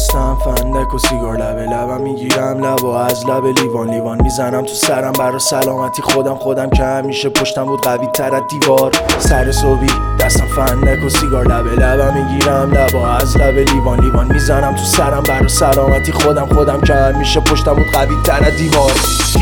دستم فندک و سیگار لبم میگیرم لب و از لب لیوان میزنم تو سرم برا سلامتی خودم که همیشه پشتم بود قوی تر از دیوار. سر صبحی دستم فندک و سیگار لبم میگیرم لب و از لب لیوان میزنم تو سرم برا سلامتی خودم که همیشه پشتم بود قوی تر از دیوار.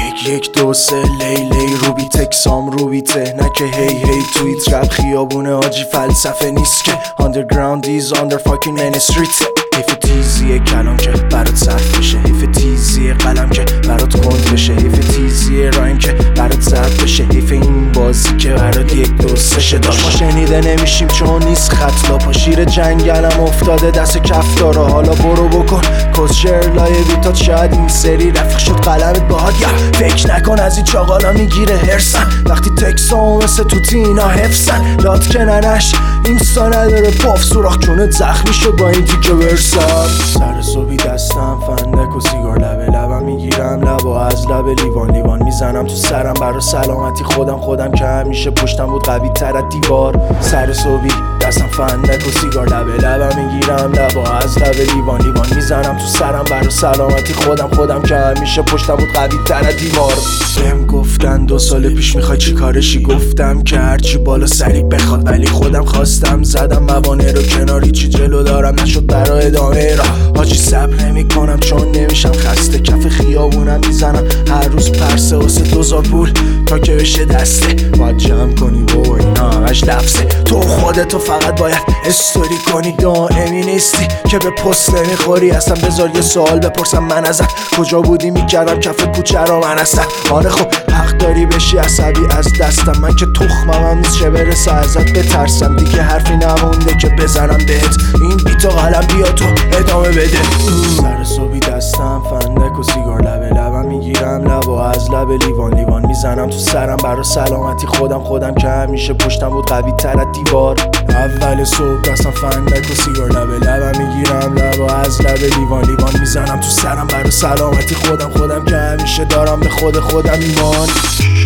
1 2 3 لی روبی تکسام روبیته نکه هی تویت رپ خیابونه آجی فلسفه نیست که underground is under fucking main street. حیف تیزیه کلام که برات صرف بشه، حیف تیزیه قلم که برات کند بشه، حیف تیزیه رایم که برات ضبط بشه، حیف این بازی که برات 1 2 3 شه داشت. ما شنیده نمیشیم چون نیست خط لاپا، شیر جنگلم افتاده دست کفتارا. حالا برو بکن کسشر لایه بیتات، شاید این سری رفیق شد قلمت باهات. یا فکر نکن از این چاقالا میگیره هرسن وقتی تکسام مثل توتی اینا حفظن. لات که ننش اینستا نداره پاف، سوراخ جونت زخمی شد با این تیکه برسن. سر صبحی دستم فندک و سیگار لبم میگیرم لب و از لب لیوان میزنم تو سرم برا سلامتی خودم که همیشه پشتم بود قوی تر از دیوار. سر صبحی دستم فندک و سیگار لبم میگیرم لب و از لب لیوان میزنم تو سرم برا سلامتی خودم که همیشه پشتم بود قوی تر از دیوار. بهم گفتن 2 سال پیش میخوای چی کارشی، گفتم که هرچی بالا سری بخواد، ولی خودم خواستم زدم موانع رو کناری، چی جلو دارم نشد برای ادامه را. حاجی صبر نمیکنم چون نمیشم خسته، کف خیابونم میزنم هر روز پرسه واسه 2000 پول تا که بشه دسته. باید جمع کنی بابا اینا همش لفظه، تو خودتو فقط باید استوری کنی، دائمی نیستی که به پست نمیخوری. اصلا بذار یه سوال بپرسم من ازت، کجا بودی میکردم کف کوچه را من هستم. آره خب حق داری بشی عصبی از دستم، من که تخمم نیست چه برسه ازت بترسم. دیگه حرفی نمونده که بزنم بهت، این بیت و قلم بیا تو ادامه بده. سر صبحی دستم فندک و سیگار لبم میگیرم لب و از لب لیوان میزنم تو سرم برا سلامتی خودم که همیشه پشتم بود قوی تر از دیوار. اول صبح دستم فندک و سیگار لبم میگیرم لب و از لب لیوان میزنم تو سرم برا سلامتی خودم که همیشه دارم به خودم ایمان.